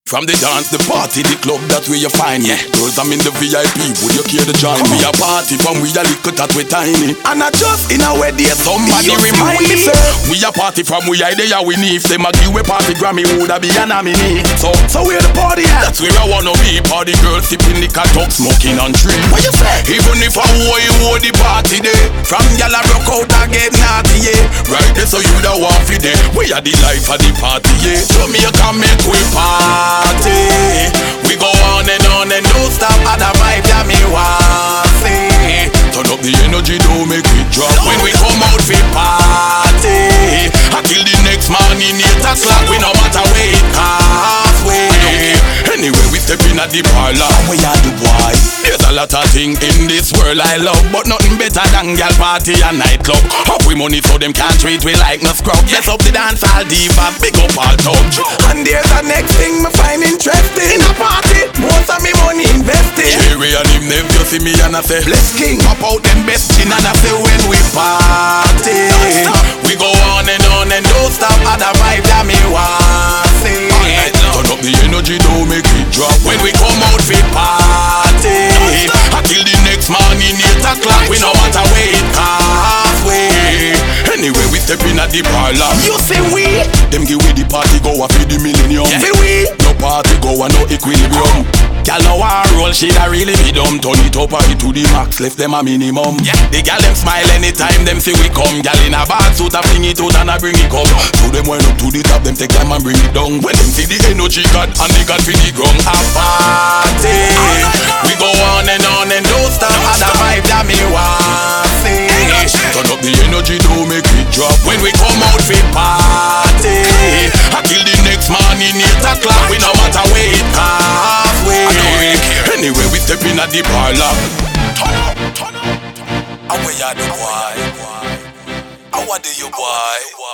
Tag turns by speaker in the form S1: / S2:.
S1: From the dance, the party, the club, that's where you find me. Girls, I'm in the VIP, would you care to join me? A party from we a little that we tiny. And not just in a way there, somebody remind me, sir. We a party from we idea we need. If them a give we party Grammy, woulda be a nominee. So where the party at? That's where I wanna be. Party girls sipping the talk, smoking on tree. What you say? Even if I owe the party day, from y'all a rock out and get naughty, yeah. Right there, so you da want for day. We are the life of the party, yeah. Show me you can make we party. We go on and don't stop at the vibe that me want see. Turn up the energy, don't make it drop. When we come out for party, I kill the next man in 8 o'clock. We no matter where it halfway. Anyway, we step in at the parlor. We are the boy. There's a lot of things in this world I love, but nothing better than girl party and nightclub. Up we money so them can't treat we like no scrub. Yes up the dance all diva, big up all touch. And there's the next thing me find interesting. In a party, most of me money invested. Jerry and him never see me and I say bless king. Pop out them best chin and I say when we party, we go on and don't stop at the vibe that me want see. Turn up the energy, don't make it drop. When we come out for party, I kill the next man in 8 o'clock. We no matter where it halfway. Anyway, we step in at the parlor. You say we, them give we the party go a feed the millennium. Say we, no party go a no equilibrium. Gal now a roll, she da really be dumb. Turn it up and it to the max, left them a minimum. The gal them smile anytime them see we come. Gal in a bad suit a fling it out and a bring it up. So them went up to the top, them take time and bring it down. When them see the energy got and they got for the ground. A party, we go on and don't stop at the vibe that me want see. Turn up the energy, don't make it drop. When we come out for party, I kill the next man in 8 o'clock. We no matter where it halfway. Anyway, we step in at the parlor. Turn up. And where you the boy? How do you boy?